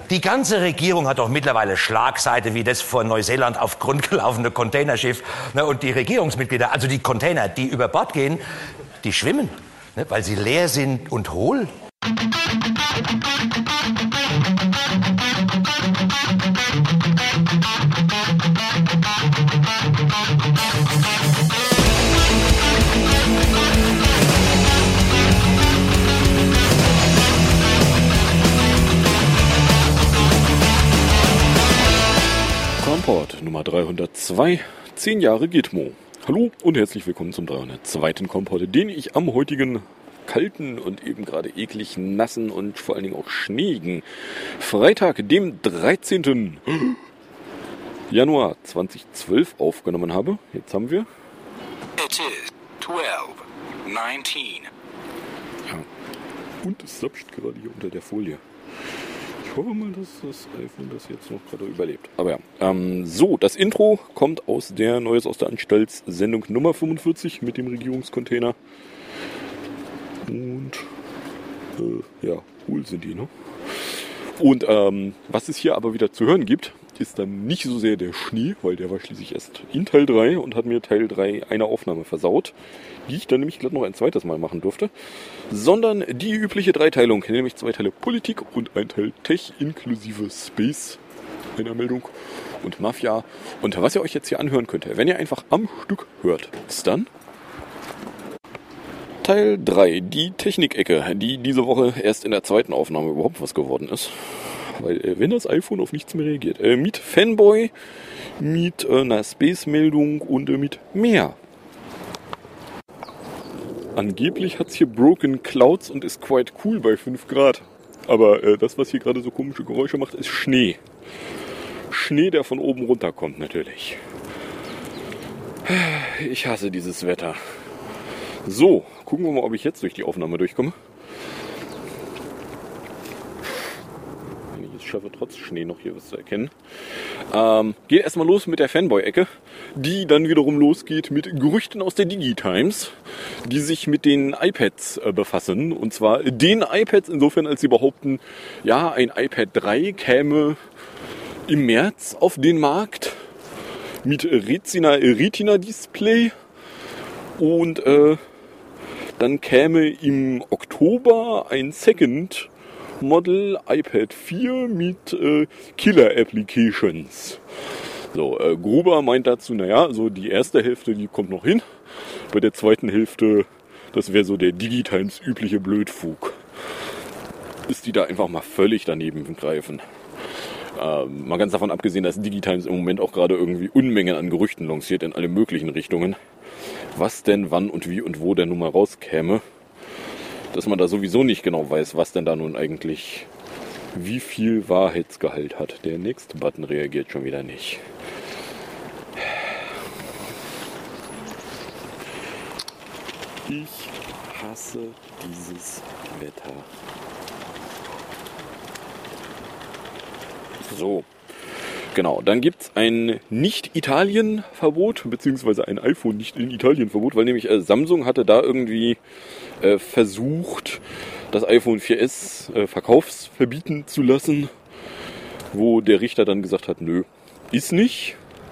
Die ganze Regierung hat doch mittlerweile Schlagseite wie das vor Neuseeland auf Grund gelaufene Containerschiff. Und die Regierungsmitglieder, also die Container, die über Bord gehen, die schwimmen, weil sie leer sind und hohl. Kompott Nummer 302, 10 Jahre Gitmo. Hallo und herzlich willkommen zum 302. Kompott, den ich am heutigen kalten und eben gerade eklig nassen und vor allen Dingen auch schneeigen Freitag, dem 13. Januar 2012 aufgenommen habe. Jetzt haben wir... It is 12:19. Ja, und es sapscht gerade hier unter der Folie. Ich hoffe mal, dass das iPhone das jetzt noch gerade überlebt. Aber ja, so, das Intro kommt aus der Neues aus der Anstaltssendung Nummer 45 mit dem Regierungscontainer. Und, ja, cool sind die, ne? Und, was es hier aber wieder zu hören gibt, ist dann nicht so sehr der Schnee, weil der war schließlich erst in Teil 3 und hat mir Teil 3 eine Aufnahme versaut, die ich dann nämlich glatt noch ein zweites Mal machen durfte, sondern die übliche Dreiteilung, nämlich 2 Teile Politik und ein Teil Tech inklusive Space, einer Meldung, und Mafia. Und was ihr euch jetzt hier anhören könnt, wenn ihr einfach am Stück hört, ist dann Teil 3, die Technikecke, die diese Woche erst in der zweiten Aufnahme überhaupt was geworden ist. Weil, wenn das iPhone auf nichts mehr reagiert. Mit Fanboy, mit einer Space-Meldung und mit mehr. Angeblich hat es hier Broken Clouds und ist quite cool bei 5 Grad. Aber das, was hier gerade so komische Geräusche macht, ist Schnee. Schnee, der von oben runterkommt natürlich. Ich hasse dieses Wetter. So, gucken wir mal, ob ich jetzt durch die Aufnahme durchkomme. Wenn ich es schaffe, trotz Schnee noch hier was zu erkennen. Geht erstmal los mit der Fanboy-Ecke, die dann wiederum losgeht mit Gerüchten aus der Digitimes, die sich mit den iPads befassen. Und zwar den iPads insofern, als sie behaupten, ja, ein iPad 3 käme im März auf den Markt mit Retina-Display und dann käme im Oktober ein Second Model iPad 4 mit Killer Applications. So, Gruber meint dazu, naja, so die erste Hälfte, die kommt noch hin. Bei der zweiten Hälfte, das wäre so der Digitimes übliche Blödfug. Ist die da einfach mal völlig daneben greifen. Mal ganz davon abgesehen, dass Digitimes im Moment auch gerade irgendwie Unmengen an Gerüchten lanciert in alle möglichen Richtungen. Was denn, wann und wie und wo der nun mal rauskäme. Dass man da sowieso nicht genau weiß, was denn da nun eigentlich, wie viel Wahrheitsgehalt hat. Der nächste Button reagiert schon wieder nicht. Ich hasse dieses Wetter. So, genau, dann gibt es ein Nicht-Italien-Verbot, beziehungsweise ein iPhone-Nicht-in-Italien-Verbot, weil nämlich Samsung hatte da irgendwie versucht, das iPhone 4S verkaufsverbieten zu lassen, wo der Richter dann gesagt hat, nö, ist nicht.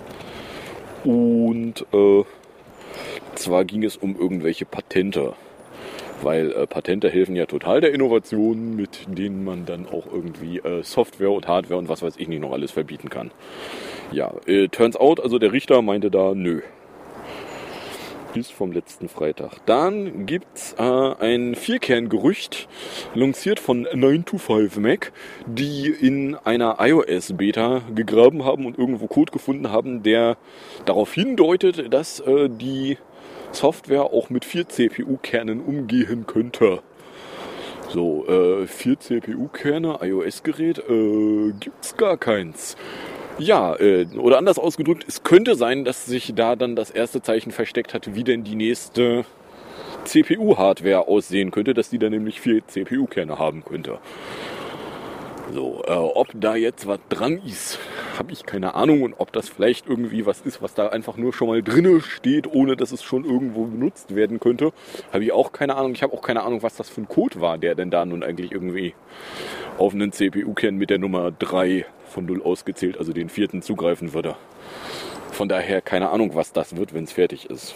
Und zwar ging es um irgendwelche Patente. Weil Patente helfen ja total der Innovation, mit denen man dann auch irgendwie Software und Hardware und was weiß ich nicht noch alles verbieten kann. Ja, turns out, also der Richter meinte da, nö. Bis vom letzten Freitag. Dann gibt's ein Vierkerngerücht, lanciert von 9to5Mac, die in einer iOS-Beta gegraben haben und irgendwo Code gefunden haben, der darauf hindeutet, dass die Software auch mit 4 CPU-Kernen umgehen könnte. So, 4 CPU-Kerne, iOS-Gerät, gibt's gar keins. Ja, oder anders ausgedrückt, es könnte sein, dass sich da dann das erste Zeichen versteckt hat, wie denn die nächste CPU-Hardware aussehen könnte, dass die dann nämlich 4 CPU-Kerne haben könnte. So, ob da jetzt was dran ist, habe ich keine Ahnung. Und ob das vielleicht irgendwie was ist, was da einfach nur schon mal drinne steht, ohne dass es schon irgendwo benutzt werden könnte, habe ich auch keine Ahnung. Ich habe auch keine Ahnung, was das für ein Code war, der denn da nun eigentlich irgendwie auf einen CPU-Kern mit der Nummer 3 von 0 ausgezählt, also den 4. zugreifen würde. Von daher keine Ahnung, was das wird, wenn es fertig ist.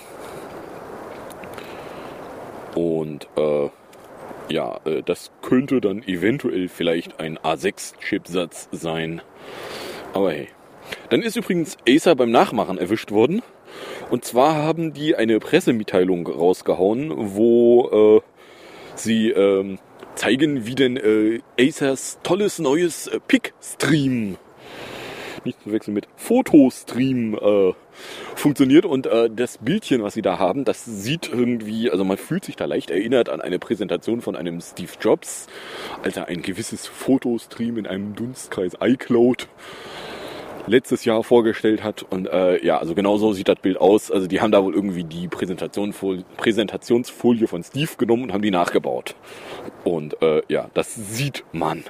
Und das könnte dann eventuell vielleicht ein A6-Chipsatz sein. Aber hey. Dann ist übrigens Acer beim Nachmachen erwischt worden. Und zwar haben die eine Pressemitteilung rausgehauen, wo sie zeigen, wie denn Acers tolles neues PIC-Stream, nicht zu verwechseln mit Fotostream, funktioniert. Und das Bildchen, was sie da haben, das sieht irgendwie, also man fühlt sich da leicht erinnert an eine Präsentation von einem Steve Jobs, als er ein gewisses Fotostream in einem Dunstkreis iCloud letztes Jahr vorgestellt hat. Und also genau so sieht das Bild aus. Also die haben da wohl irgendwie die Präsentationsfolie von Steve genommen und haben die nachgebaut. Und das sieht man.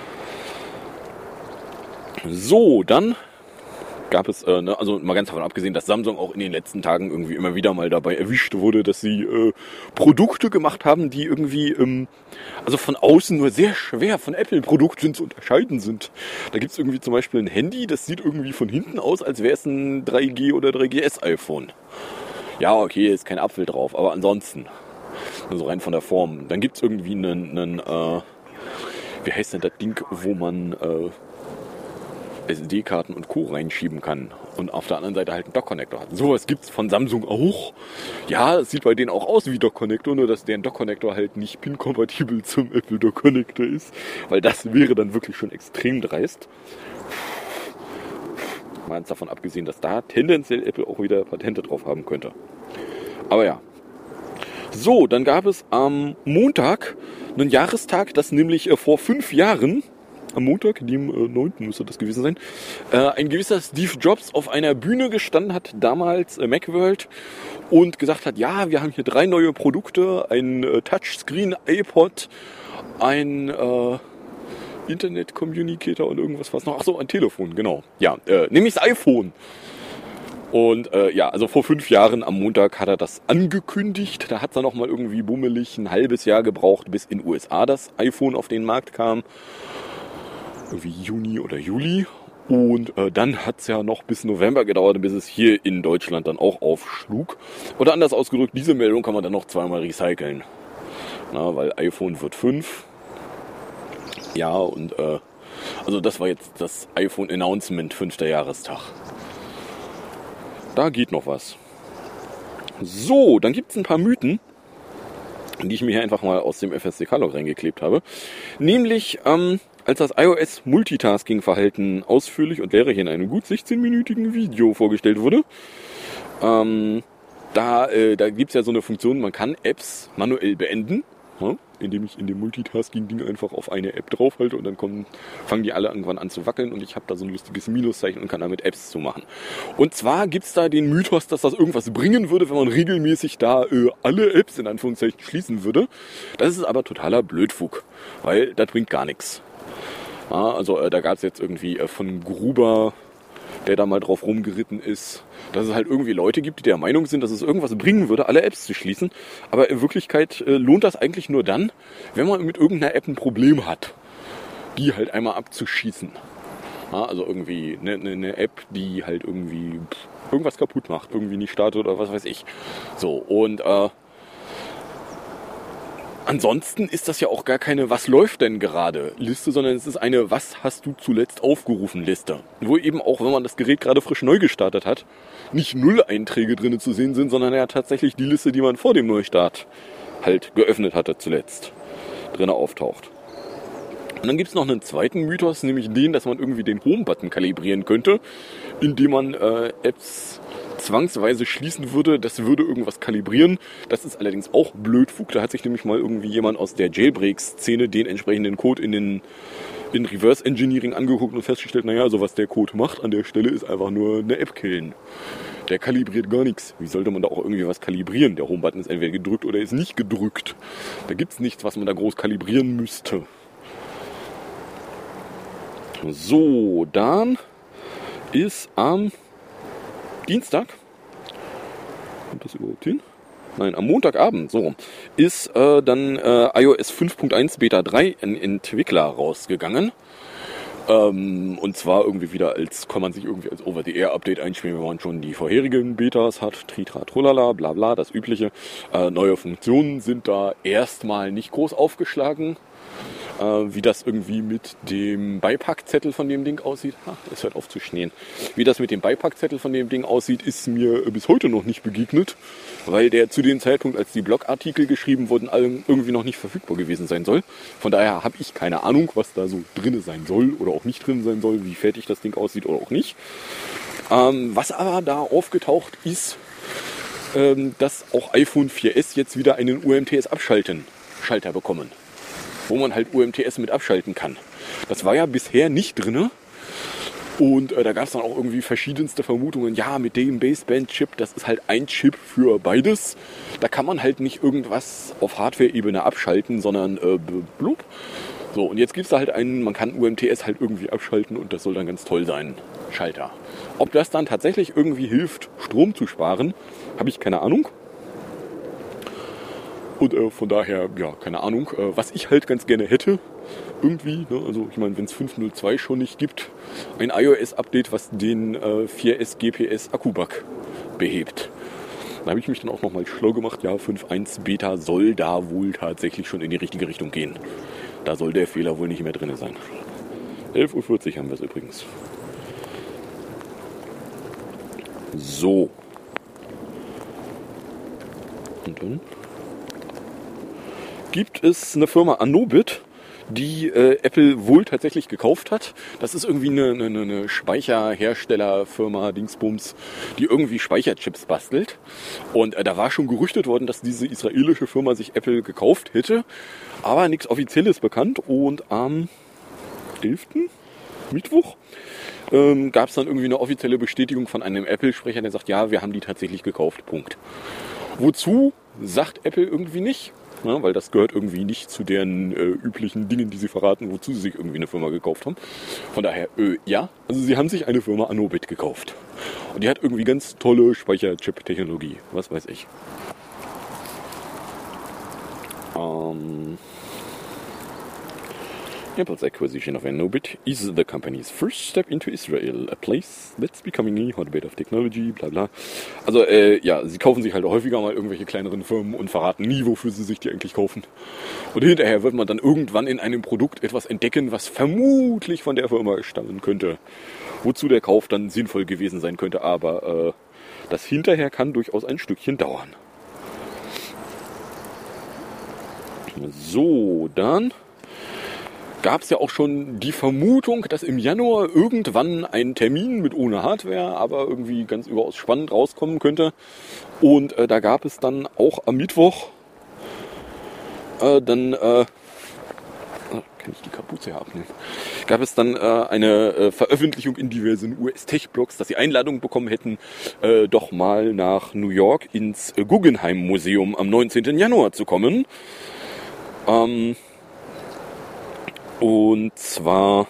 So, dann gab es, also mal ganz davon abgesehen, dass Samsung auch in den letzten Tagen irgendwie immer wieder mal dabei erwischt wurde, dass sie Produkte gemacht haben, die irgendwie, also von außen nur sehr schwer von Apple-Produkten zu unterscheiden sind. Da gibt es irgendwie zum Beispiel ein Handy, das sieht irgendwie von hinten aus, als wäre es ein 3G oder 3GS-iPhone. Ja, okay, ist kein Apfel drauf, aber ansonsten, also rein von der Form. Dann gibt es irgendwie einen wie heißt denn das Ding, wo man SD-Karten und Co. reinschieben kann und auf der anderen Seite halt einen Dock-Connector hat. Sowas gibt's von Samsung auch. Ja, es sieht bei denen auch aus wie Dock-Connector, nur dass deren Dock-Connector halt nicht pin-kompatibel zum Apple Dock-Connector ist, weil das wäre dann wirklich schon extrem dreist. Mal ganz davon abgesehen, dass da tendenziell Apple auch wieder Patente drauf haben könnte. Aber ja. So, dann gab es am Montag einen Jahrestag, das nämlich vor 5 Jahren am Montag, dem 9. müsste das gewesen sein, ein gewisser Steve Jobs auf einer Bühne gestanden hat, damals Macworld, und gesagt hat, ja, wir haben hier 3 neue Produkte, ein Touchscreen iPod, ein Internet Communicator und irgendwas was noch. Achso, ein Telefon, genau. Ja, nämlich das iPhone. Und also vor 5 Jahren am Montag hat er das angekündigt. Da hat es dann noch mal irgendwie bummelig ein halbes Jahr gebraucht, bis in den USA das iPhone auf den Markt kam. Irgendwie Juni oder Juli. Und dann hat es ja noch bis November gedauert, bis es hier in Deutschland dann auch aufschlug. Oder anders ausgedrückt, diese Meldung kann man dann noch zweimal recyceln. Na, weil iPhone wird 5. Ja, und also das war jetzt das iPhone Announcement, 5. Jahrestag. Da geht noch was. So, dann gibt es ein paar Mythen, die ich mir hier einfach mal aus dem FSDK-Log reingeklebt habe. Nämlich, als das iOS Multitasking-Verhalten ausführlich und lehrreich in einem gut 16-minütigen Video vorgestellt wurde, da gibt es ja so eine Funktion, man kann Apps manuell beenden, indem ich in dem Multitasking-Ding einfach auf eine App draufhalte und dann fangen die alle irgendwann an zu wackeln und ich habe da so ein lustiges Minuszeichen und kann damit Apps zumachen. Und zwar gibt es da den Mythos, dass das irgendwas bringen würde, wenn man regelmäßig da alle Apps in Anführungszeichen schließen würde. Das ist aber totaler Blödfug, weil das bringt gar nichts. Ja, also da gab es jetzt irgendwie von Gruber, der da mal drauf rumgeritten ist, dass es halt irgendwie Leute gibt, die der Meinung sind, dass es irgendwas bringen würde, alle Apps zu schließen. Aber in Wirklichkeit lohnt das eigentlich nur dann, wenn man mit irgendeiner App ein Problem hat, die halt einmal abzuschießen. Ja, also irgendwie eine App, die halt irgendwie irgendwas kaputt macht, irgendwie nicht startet oder was weiß ich. So, und ansonsten ist das ja auch gar keine "Was läuft denn gerade" Liste, sondern es ist eine "Was hast du zuletzt aufgerufen" Liste. Wo eben auch, wenn man das Gerät gerade frisch neu gestartet hat, nicht 0 Einträge drin zu sehen sind, sondern ja tatsächlich die Liste, die man vor dem Neustart halt geöffnet hatte zuletzt, drin auftaucht. Und dann gibt es noch einen zweiten Mythos, nämlich den, dass man irgendwie den Home-Button kalibrieren könnte, indem man Apps zwangsweise schließen würde. Das würde irgendwas kalibrieren. Das ist allerdings auch Blödfug. Da hat sich nämlich mal irgendwie jemand aus der Jailbreak-Szene den entsprechenden Code in Reverse Engineering angeguckt und festgestellt, naja, also was der Code macht an der Stelle ist einfach nur eine App killen. Der kalibriert gar nichts. Wie sollte man da auch irgendwie was kalibrieren? Der Home-Button ist entweder gedrückt oder ist nicht gedrückt. Da gibt es nichts, was man da groß kalibrieren müsste. So, dann ist am Dienstag. Kommt das überhaupt hin? Nein, am Montagabend, so, ist dann iOS 5.1 Beta 3 in Entwickler rausgegangen. Und zwar irgendwie wieder kann man sich irgendwie als Over-the-Air-Update einspielen, wenn man schon die vorherigen Betas hat. Tritra, trolala, bla bla, das Übliche. Neue Funktionen sind da erstmal nicht groß aufgeschlagen. Wie das irgendwie mit dem Beipackzettel von dem Ding aussieht. Es hört auf zu schneien. Wie das mit dem Beipackzettel von dem Ding aussieht, ist mir bis heute noch nicht begegnet, weil der zu dem Zeitpunkt, als die Blogartikel geschrieben wurden, irgendwie noch nicht verfügbar gewesen sein soll. Von daher habe ich keine Ahnung, was da so drin sein soll oder auch nicht drin sein soll, wie fertig das Ding aussieht oder auch nicht. Was aber da aufgetaucht ist, dass auch iPhone 4S jetzt wieder einen UMTS-Schalter bekommen, wo man halt UMTS mit abschalten kann. Das war ja bisher nicht drin. Und da gab es dann auch irgendwie verschiedenste Vermutungen. Ja, mit dem Baseband-Chip, das ist halt ein Chip für beides. Da kann man halt nicht irgendwas auf Hardware-Ebene abschalten, sondern blub. So, und jetzt gibt es da halt man kann UMTS halt irgendwie abschalten und das soll dann ganz toll sein. Schalter. Ob das dann tatsächlich irgendwie hilft, Strom zu sparen, habe ich keine Ahnung. Und von daher, ja, keine Ahnung, was ich halt ganz gerne hätte, irgendwie, ne? Also ich meine, wenn es 5.02 schon nicht gibt, ein iOS-Update, was den 4S GPS Akku-Bug behebt. Da habe ich mich dann auch nochmal schlau gemacht, ja, 5.1 Beta soll da wohl tatsächlich schon in die richtige Richtung gehen. Da soll der Fehler wohl nicht mehr drin sein. 11.40 Uhr haben wir es übrigens. So. Und dann gibt es eine Firma Anobit, die Apple wohl tatsächlich gekauft hat. Das ist irgendwie eine Speicherherstellerfirma, Dingsbums, die irgendwie Speicherchips bastelt. Und da war schon gerüchtet worden, dass diese israelische Firma sich Apple gekauft hätte. Aber nichts Offizielles bekannt. Und am 11. Mittwoch gab es dann irgendwie eine offizielle Bestätigung von einem Apple-Sprecher, der sagt, ja, wir haben die tatsächlich gekauft. Punkt. Wozu, sagt Apple irgendwie nicht. Ja, weil das gehört irgendwie nicht zu deren üblichen Dingen, die sie verraten, wozu sie sich irgendwie eine Firma gekauft haben. Von daher, ja, also sie haben sich eine Firma Anobit gekauft. Und die hat irgendwie ganz tolle Speicherchip-Technologie, was weiß ich. Apple's acquisition of Anobit is the company's first step into Israel, a place that's becoming a hotbed of technology, bla bla. Also ja, sie kaufen sich halt häufiger mal irgendwelche kleineren Firmen und verraten nie, wofür sie sich die eigentlich kaufen. Und hinterher wird man dann irgendwann in einem Produkt etwas entdecken, was vermutlich von der Firma stammen könnte. Wozu der Kauf dann sinnvoll gewesen sein könnte, aber das hinterher kann durchaus ein Stückchen dauern. So, dann gab es ja auch schon die Vermutung, dass im Januar irgendwann ein Termin mit ohne Hardware, aber irgendwie ganz überaus spannend rauskommen könnte. Und da gab es dann auch am Mittwoch kann ich die Kapuze hier abnehmen? Gab es dann eine Veröffentlichung in diversen US-Tech-Blogs, dass sie Einladung bekommen hätten, doch mal nach New York ins Guggenheim Museum am 19. Januar zu kommen. Und zwar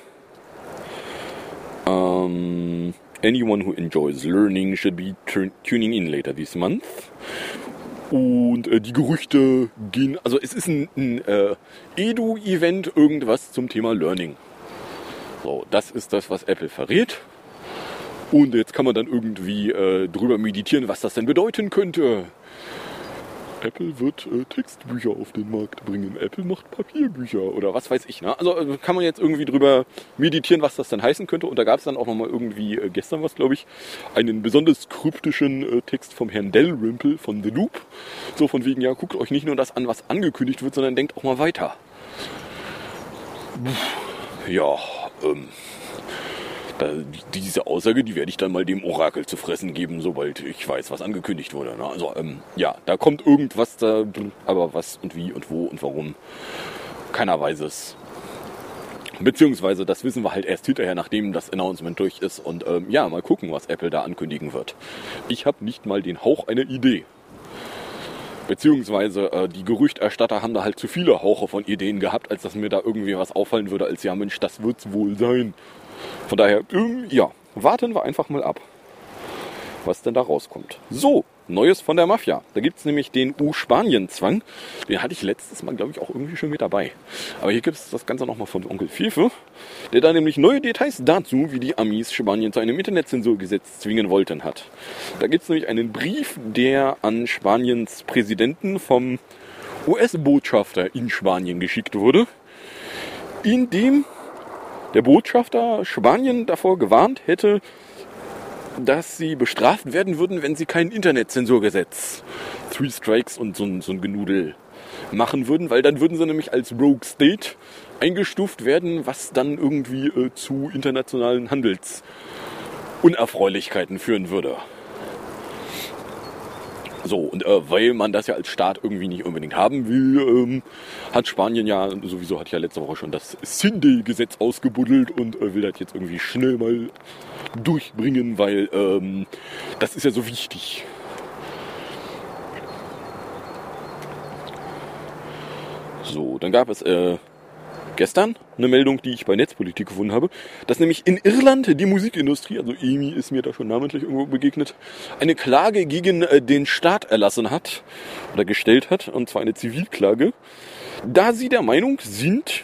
anyone who enjoys learning should be tuning in later this month. Und die Gerüchte gehen, also es ist ein Edu-Event, irgendwas zum Thema Learning. So, das ist das, was Apple verrät. Und jetzt kann man dann irgendwie drüber meditieren, was das denn bedeuten könnte. Apple wird Textbücher auf den Markt bringen. Apple macht Papierbücher oder was weiß ich. Ne? Also kann man jetzt irgendwie drüber meditieren, was das dann heißen könnte. Und da gab es dann auch nochmal irgendwie gestern was, glaube ich, einen besonders kryptischen Text vom Herrn Dalrymple von The Loop. So von wegen, ja, guckt euch nicht nur das an, was angekündigt wird, sondern denkt auch mal weiter. Ja, diese Aussage, die werde ich dann mal dem Orakel zu fressen geben, sobald ich weiß, was angekündigt wurde. Ne? Also ja, da kommt irgendwas, da, aber was und wie und wo und warum, keiner weiß es. Beziehungsweise das wissen wir halt erst hinterher, nachdem das Announcement durch ist. Und ja, mal gucken, was Apple da ankündigen wird. Ich habe nicht mal den Hauch einer Idee. Beziehungsweise die Gerüchterstatter haben da halt zu viele Hauche von Ideen gehabt, als dass mir da irgendwie was auffallen würde, als ja Mensch, das wird's wohl sein. Von daher, ja, warten wir einfach mal ab, was denn da rauskommt. So, Neues von der Mafia. Da gibt es nämlich den U-Spanien-Zwang. Den hatte ich letztes Mal, glaube ich, auch irgendwie schon mit dabei. Aber hier gibt es das Ganze nochmal von Onkel Fefe, der da nämlich neue Details dazu, wie die Amis Spanien zu einem Internetzensurgesetz zwingen wollten, hat. Da gibt es nämlich einen Brief, der an Spaniens Präsidenten vom US-Botschafter in Spanien geschickt wurde, in dem der Botschafter Spanien davor gewarnt hätte, dass sie bestraft werden würden, wenn sie kein Internetzensurgesetz, 3 Strikes und so ein Genudel machen würden, weil dann würden sie nämlich als Rogue State eingestuft werden, was dann irgendwie zu internationalen Handelsunerfreulichkeiten führen würde. So, und weil man das ja als Staat irgendwie nicht unbedingt haben will, hat Spanien ja, sowieso hat ja letzte Woche schon das Sinde-Gesetz ausgebuddelt und will das jetzt irgendwie schnell mal durchbringen, weil das ist ja so wichtig. So, dann gab es gestern eine Meldung, die ich bei Netzpolitik gefunden habe, dass nämlich in Irland die Musikindustrie, also EMI ist mir da schon namentlich irgendwo begegnet, eine Klage gegen den Staat erlassen hat oder gestellt hat, und zwar eine Zivilklage, da sie der Meinung sind,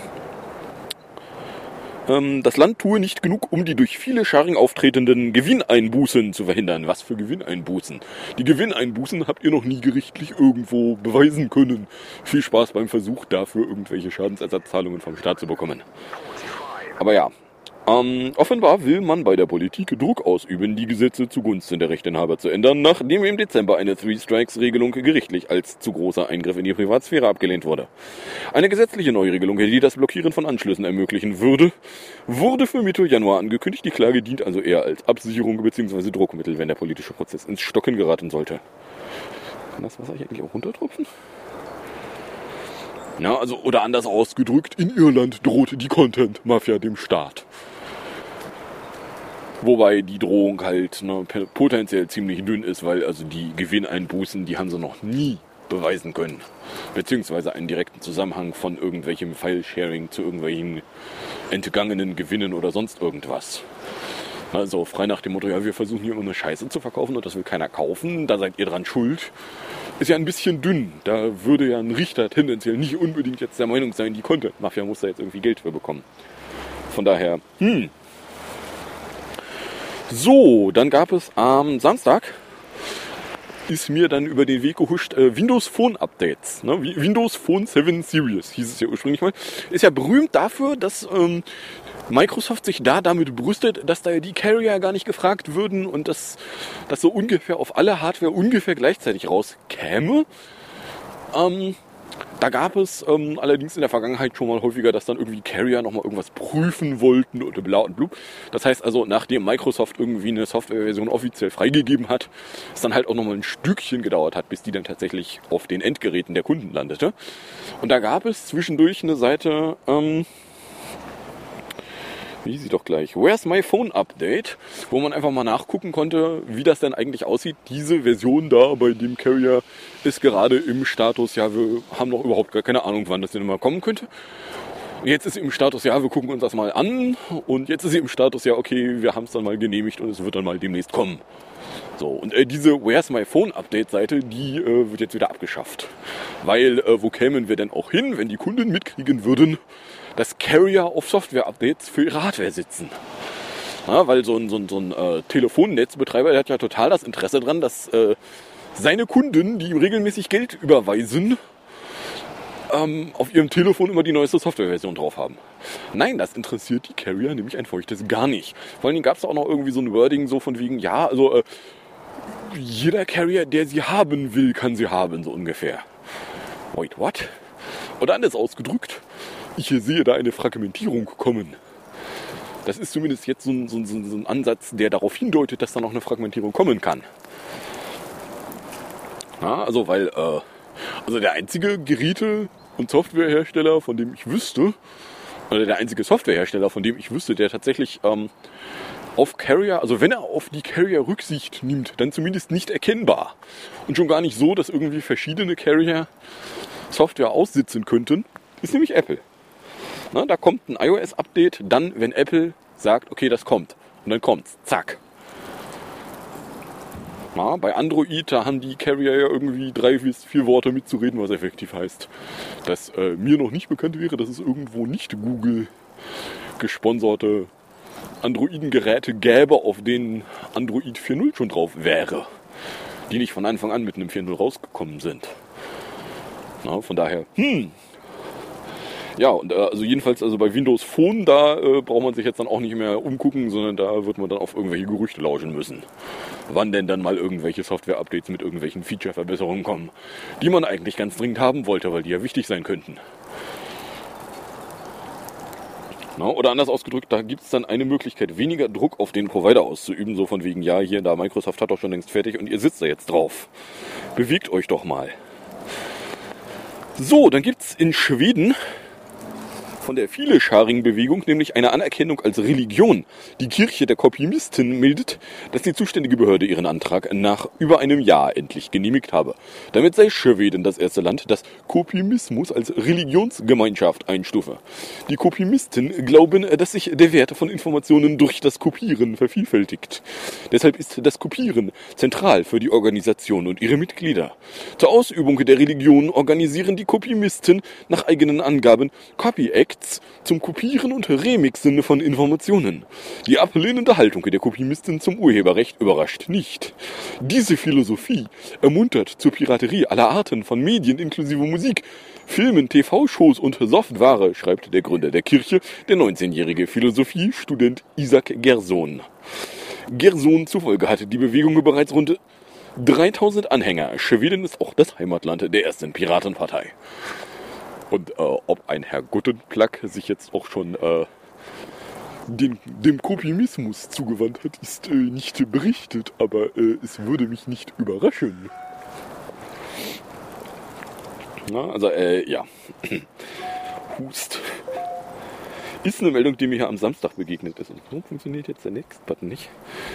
das Land tue nicht genug, um die durch viele Scharen auftretenden Gewinneinbußen zu verhindern. Was für Gewinneinbußen? Die Gewinneinbußen habt ihr noch nie gerichtlich irgendwo beweisen können. Viel Spaß beim Versuch, dafür irgendwelche Schadensersatzzahlungen vom Staat zu bekommen. Aber ja, offenbar will man bei der Politik Druck ausüben, die Gesetze zugunsten der Rechteinhaber zu ändern, nachdem im Dezember eine Three-Strikes-Regelung gerichtlich als zu großer Eingriff in die Privatsphäre abgelehnt wurde. Eine gesetzliche Neuregelung, die das Blockieren von Anschlüssen ermöglichen würde, wurde für Mitte Januar angekündigt. Die Klage dient also eher als Absicherung bzw. Druckmittel, wenn der politische Prozess ins Stocken geraten sollte. Kann das Wasser hier eigentlich auch runtertropfen? Ja, also, oder anders ausgedrückt, in Irland droht die Content-Mafia dem Staat. Wobei die Drohung halt potenziell ziemlich dünn ist, weil also die Gewinneinbußen, die haben sie noch nie beweisen können. Beziehungsweise einen direkten Zusammenhang von irgendwelchem File-Sharing zu irgendwelchen entgangenen Gewinnen oder sonst irgendwas. Also frei nach dem Motto, ja, wir versuchen hier immer eine Scheiße zu verkaufen und das will keiner kaufen, da seid ihr dran schuld. Ist ja ein bisschen dünn. Da würde ja ein Richter tendenziell nicht unbedingt jetzt der Meinung sein, die Content-Mafia muss da jetzt irgendwie Geld für bekommen. Von daher, So, dann gab es am Samstag, ist mir dann über den Weg gehuscht, Windows Phone Updates. Ne? Windows Phone 7 Series hieß es ja ursprünglich mal. Ist ja berühmt dafür, dass Microsoft sich damit brüstet, dass da die Carrier gar nicht gefragt würden und dass das so ungefähr auf alle Hardware ungefähr gleichzeitig rauskäme. Da gab es allerdings in der Vergangenheit schon mal häufiger, dass dann irgendwie Carrier nochmal irgendwas prüfen wollten und bla und blub. Das heißt also, nachdem Microsoft irgendwie eine Softwareversion offiziell freigegeben hat, es dann halt auch nochmal ein Stückchen gedauert hat, bis die dann tatsächlich auf den Endgeräten der Kunden landete. Und da gab es zwischendurch eine Seite, wie sie doch gleich, Where's My Phone Update, wo man einfach mal nachgucken konnte, wie das denn eigentlich aussieht. Diese Version da bei dem Carrier ist gerade im Status, ja, wir haben noch überhaupt gar keine Ahnung, wann das denn immer kommen könnte. Jetzt ist sie im Status, ja, wir gucken uns das mal an. Und jetzt ist sie im Status, ja, okay, wir haben es dann mal genehmigt und es wird dann mal demnächst kommen. So, und diese Where's My Phone Update Seite, die wird jetzt wieder abgeschafft. Weil, wo kämen wir denn auch hin, wenn die Kunden mitkriegen würden, dass Carrier auf Software-Updates für ihre Hardware sitzen? Ja, weil so ein Telefonnetzbetreiber, der hat ja total das Interesse dran, dass seine Kunden, die ihm regelmäßig Geld überweisen, auf ihrem Telefon immer die neueste Softwareversion drauf haben. Nein, das interessiert die Carrier nämlich ein feuchtes gar nicht. Vor allen Dingen gab es auch noch irgendwie so ein Wording so von wegen, ja, also jeder Carrier, der sie haben will, kann sie haben, so ungefähr. Wait, what? Oder anders ausgedrückt, ich sehe da eine Fragmentierung kommen. Das ist zumindest jetzt so ein Ansatz, der darauf hindeutet, dass da noch eine Fragmentierung kommen kann. Ja, also weil also der einzige Geräte- und Softwarehersteller, von dem ich wüsste, oder der einzige Softwarehersteller, von dem ich wüsste, der tatsächlich auf Carrier, also wenn er auf die Carrier Rücksicht nimmt, dann zumindest nicht erkennbar. Und schon gar nicht so, dass irgendwie verschiedene Carrier Software aussitzen könnten, ist nämlich Apple. Na, da kommt ein iOS-Update, dann, wenn Apple sagt, okay, das kommt. Und dann kommt's. Zack. Na, bei Android, da haben die Carrier ja irgendwie 3 bis 4 Worte mitzureden, was effektiv heißt. Dass mir noch nicht bekannt wäre, dass es irgendwo nicht Google gesponserte Androiden-Geräte gäbe, auf denen Android 4.0 schon drauf wäre. Die nicht von Anfang an mit einem 4.0 rausgekommen sind. Na, von daher, Ja, und also jedenfalls also bei Windows Phone, da braucht man sich jetzt dann auch nicht mehr umgucken, sondern da wird man dann auf irgendwelche Gerüchte lauschen müssen. Wann denn dann mal irgendwelche Software-Updates mit irgendwelchen Feature-Verbesserungen kommen, die man eigentlich ganz dringend haben wollte, weil die ja wichtig sein könnten. Na, oder anders ausgedrückt, da gibt es dann eine Möglichkeit, weniger Druck auf den Provider auszuüben, so von wegen, ja, hier, da Microsoft hat doch schon längst fertig und ihr sitzt da jetzt drauf. Bewegt euch doch mal. So, dann gibt's in Schweden von der Viele-Scharing-Bewegung nämlich eine Anerkennung als Religion. Die Kirche der Kopimisten meldet, dass die zuständige Behörde ihren Antrag nach über einem Jahr endlich genehmigt habe. Damit sei Schweden das erste Land, das Kopimismus als Religionsgemeinschaft einstufe. Die Kopimisten glauben, dass sich der Wert von Informationen durch das Kopieren vervielfältigt. Deshalb ist das Kopieren zentral für die Organisation und ihre Mitglieder. Zur Ausübung der Religion organisieren die Kopimisten nach eigenen Angaben Copy-Acts zum Kopieren und Remixen von Informationen. Die ablehnende Haltung der Kopimisten zum Urheberrecht überrascht nicht. Diese Philosophie ermuntert zur Piraterie aller Arten von Medien inklusive Musik, Filmen, TV-Shows und Software, schreibt der Gründer der Kirche, der 19-jährige Philosophiestudent Isaac Gerson. Gerson zufolge hatte die Bewegung bereits rund 3000 Anhänger. Schweden ist auch das Heimatland der ersten Piratenpartei. Und ob ein Herr Guttenplack sich jetzt auch schon dem Kopimismus zugewandt hat, ist nicht berichtet, aber es würde mich nicht überraschen. Na, also, ja. Hust. Ist eine Meldung, die mir hier am Samstag begegnet ist. Und warum funktioniert jetzt der Next-Button nicht?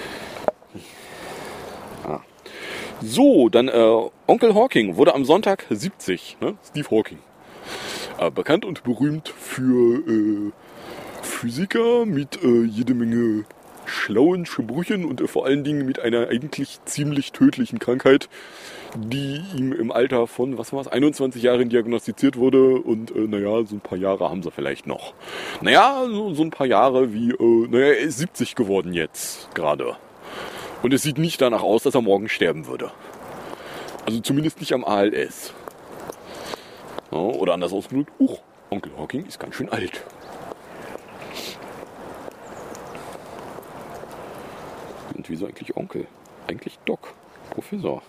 So, dann Onkel Hawking wurde am Sonntag 70. Ne? Steve Hawking. Bekannt und berühmt für Physiker mit jede Menge schlauen Sprüchen und vor allen Dingen mit einer eigentlich ziemlich tödlichen Krankheit, die ihm im Alter von, 21 Jahren diagnostiziert wurde und naja, so ein paar Jahre haben sie vielleicht noch. Naja, so ein paar Jahre wie, er ist 70 geworden jetzt gerade. Und es sieht nicht danach aus, dass er morgen sterben würde. Also zumindest nicht am ALS. Ja, oder anders ausgedrückt, Onkel Hawking ist ganz schön alt. Und wieso eigentlich Onkel? Eigentlich Doc, Professor.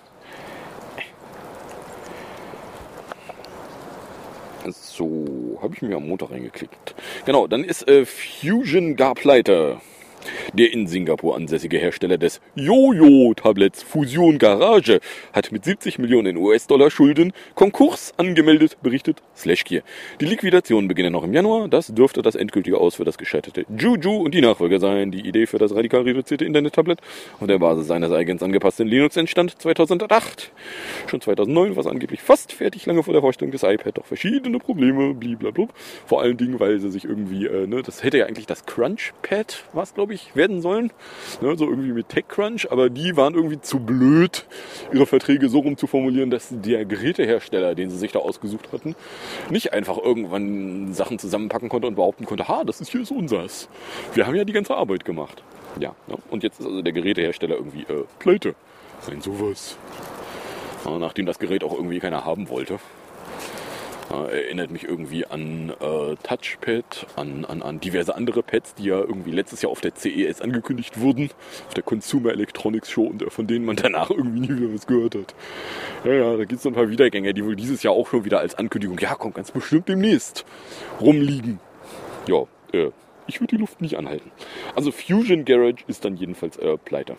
So, habe ich mir am Montag reingeklickt. Genau, dann ist Fusion gar pleite. Der in Singapur ansässige Hersteller des Jojo-Tablets Fusion Garage hat mit 70 Millionen US-Dollar Schulden Konkurs angemeldet, berichtet Slashgear. Die Liquidationen beginnen noch im Januar. Das dürfte das endgültige Aus für das gescheiterte Juju und die Nachfolger sein. Die Idee für das radikal reduzierte Internet-Tablet auf der Basis seines eigens angepassten Linux entstand 2008. Schon 2009 war es angeblich fast fertig, lange vor der Vorstellung des iPad. Doch verschiedene Probleme, blablabla. Vor allen Dingen, weil sie sich irgendwie, das hätte ja eigentlich das Crunchpad, was glaube ich, werden sollen. Ne, so irgendwie mit TechCrunch, aber die waren irgendwie zu blöd, ihre Verträge so rum zu formulieren, dass der Gerätehersteller, den sie sich da ausgesucht hatten, nicht einfach irgendwann Sachen zusammenpacken konnte und behaupten konnte, das ist hier so unseres. Wir haben ja die ganze Arbeit gemacht. Ja, ne? Und jetzt ist also der Gerätehersteller irgendwie pleite. Ein sowas. Ja, nachdem das Gerät auch irgendwie keiner haben wollte. Erinnert mich irgendwie an Touchpad, an diverse andere Pads, die ja irgendwie letztes Jahr auf der CES angekündigt wurden, auf der Consumer Electronics Show, und von denen man danach irgendwie nie wieder was gehört hat. Ja, da gibt es so ein paar Wiedergänger, die wohl dieses Jahr auch schon wieder als Ankündigung, kommt ganz bestimmt demnächst, rumliegen. Ja, ich würde die Luft nicht anhalten. Also Fusion Garage ist dann jedenfalls pleite.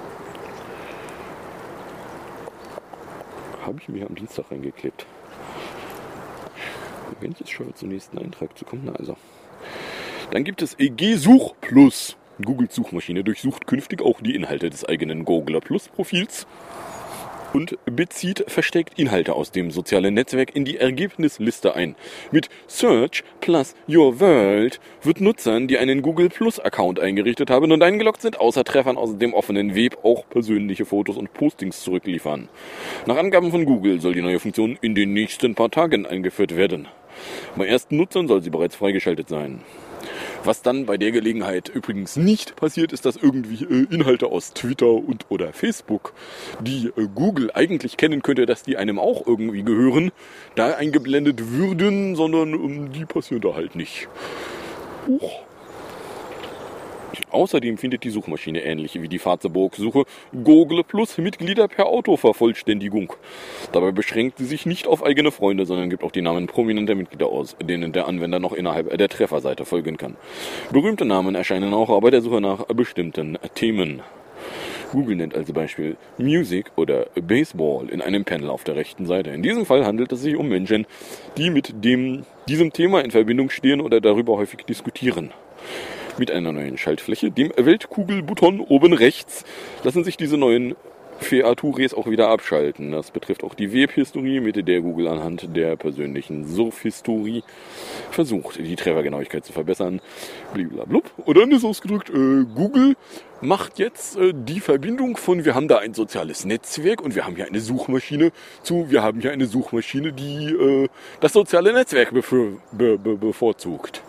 Habe ich mir am Dienstag reingeklickt. Wenn ich jetzt schon zum nächsten Eintrag zu kommen, also. Dann gibt es EG Such Plus. Googles Suchmaschine durchsucht künftig auch die Inhalte des eigenen Google Plus Profils. und bezieht versteckt Inhalte aus dem sozialen Netzwerk in die Ergebnisliste ein. Mit Search plus Your World wird Nutzern, die einen Google Plus Account eingerichtet haben und eingeloggt sind, außer Treffern aus dem offenen Web auch persönliche Fotos und Postings zurückliefern. Nach Angaben von Google soll die neue Funktion in den nächsten paar Tagen eingeführt werden. Bei ersten Nutzern soll sie bereits freigeschaltet sein. Was dann bei der Gelegenheit übrigens nicht passiert, ist, dass irgendwie Inhalte aus Twitter und oder Facebook, die Google eigentlich kennen könnte, dass die einem auch irgendwie gehören, da eingeblendet würden, sondern die passieren da halt nicht. Außerdem findet die Suchmaschine ähnlich wie die Fatzeburg-Suche Google Plus Mitglieder per Autovervollständigung. Dabei beschränkt sie sich nicht auf eigene Freunde, sondern gibt auch die Namen prominenter Mitglieder aus, denen der Anwender noch innerhalb der Trefferseite folgen kann. Berühmte Namen erscheinen auch bei der Suche nach bestimmten Themen. Google nennt als Beispiel Music oder Baseball in einem Panel auf der rechten Seite. In diesem Fall handelt es sich um Menschen, die mit diesem Thema in Verbindung stehen oder darüber häufig diskutieren. Mit einer neuen Schaltfläche, dem Weltkugel-Button oben rechts, lassen sich diese neuen Features auch wieder abschalten. Das betrifft auch die Webhistorie, mit der Google anhand der persönlichen Surfhistorie versucht, die Treffergenauigkeit zu verbessern. Bliblablub. Und dann ist ausgedrückt, Google macht jetzt die Verbindung von, wir haben da ein soziales Netzwerk und wir haben hier eine Suchmaschine zu, wir haben hier eine Suchmaschine, die das soziale Netzwerk bevorzugt.